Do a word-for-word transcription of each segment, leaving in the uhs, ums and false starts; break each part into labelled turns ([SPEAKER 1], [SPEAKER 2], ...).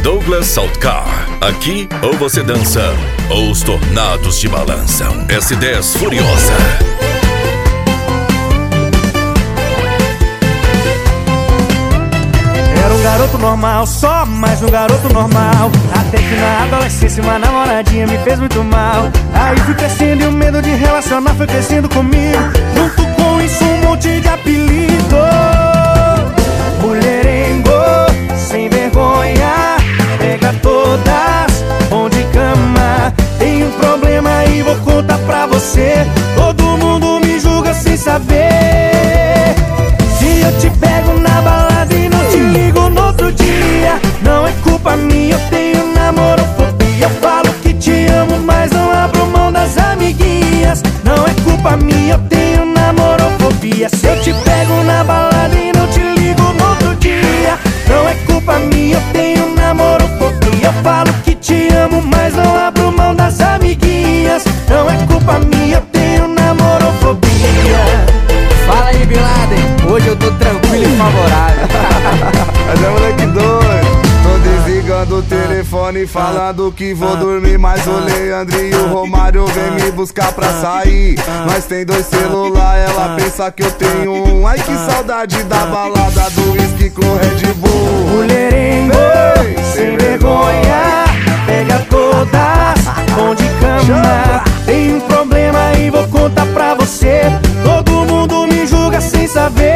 [SPEAKER 1] Douglas Saltcar. Aqui ou você dança ou os tornados te balançam. S dez Furiosa.
[SPEAKER 2] Era um garoto normal, só mais um garoto normal. Até que na adolescência uma namoradinha me fez muito mal. Aí fui crescendo e o medo de relacionar foi crescendo comigo. Junto com isso um monte de apelido. Mulherengo, sem vergonha, pega todas, bom de cama. Tem um problema e vou contar pra você. Todo mundo me julga sem saber. Se eu te pego na balada e não te ligo no outro dia, não é culpa minha, eu tenho namorofobia. Eu falo que te amo, mas não abro mão das amiguinhas. Não é culpa minha, eu tenho namorofobia. Se eu te pego na balada e não te ligo no outro dia, não é culpa minha, eu tenho namorofobia. Eu falo que te amo, mas não abro mão das amiguinhas. Não é culpa minha, eu tenho namorofobia.
[SPEAKER 3] Fala aí, Bin Laden, hoje eu tô tranquilo e favorável.
[SPEAKER 4] Mas é moleque doido. Tô desligando o telefone falando que vou dormir, mas o Leandro e o Romário vem me buscar pra sair. Nós tem dois celular, ela pensa que eu tenho um. Ai que saudade da balada do whisky com Red Bull.
[SPEAKER 2] Mulherengo, sem vergonha, pega todas, bom de cama. Tem um problema e vou contar pra você. Todo mundo me julga sem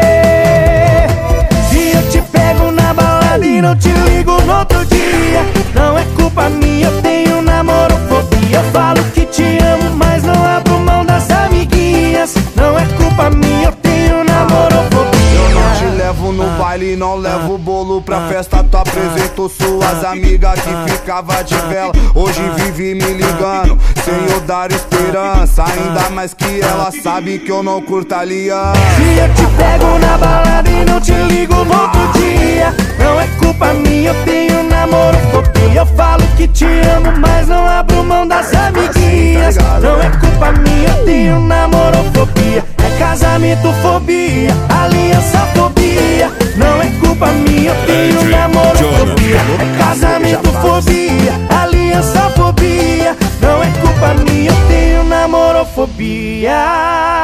[SPEAKER 2] saber. Se eu te pego na balada e não te ligo no outro dia, não é culpa minha, eu tenho namorofobia. Eu falo que te amo, mas não abro mão das amiguinhas. Não é culpa minha, eu tenho namorofobia.
[SPEAKER 4] Eu não te levo no baile, não levo bolo pra festa. Tu apresentou suas amigas que ficava de vela. Hoje vive me ligando, sem eu dar esperança. Ainda mais que ela sabe que eu não curto aliança.
[SPEAKER 2] Se eu te pego na balada e não te ligo no outro dia, não é culpa minha, eu tenho namorofobia. Eu falo que te amo, mas não abro mão das amiguinhas. Não é culpa minha, eu tenho namorofobia. É casamentofobia, aliançafobia. Não é culpa minha, eu tenho namorofobia. É casamentofobia, aliançafobia. Não é culpa minha, eu tenho namorofobia.